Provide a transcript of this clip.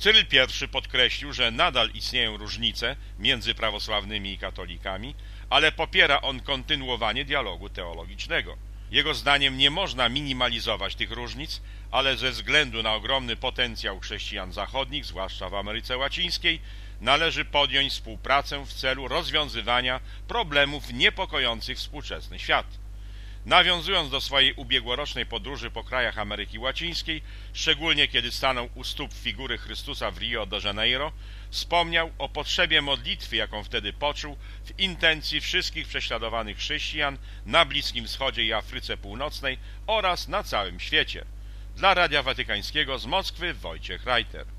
Cyryl I podkreślił, że nadal istnieją różnice między prawosławnymi i katolikami, ale popiera on kontynuowanie dialogu teologicznego. Jego zdaniem nie można minimalizować tych różnic, ale ze względu na ogromny potencjał chrześcijan zachodnich, zwłaszcza w Ameryce Łacińskiej, należy podjąć współpracę w celu rozwiązywania problemów niepokojących współczesny świat. Nawiązując do swojej ubiegłorocznej podróży po krajach Ameryki Łacińskiej, szczególnie kiedy stanął u stóp figury Chrystusa w Rio de Janeiro, wspomniał o potrzebie modlitwy, jaką wtedy poczuł w intencji wszystkich prześladowanych chrześcijan na Bliskim Wschodzie i Afryce Północnej oraz na całym świecie. Dla Radia Watykańskiego z Moskwy Wojciech Reiter.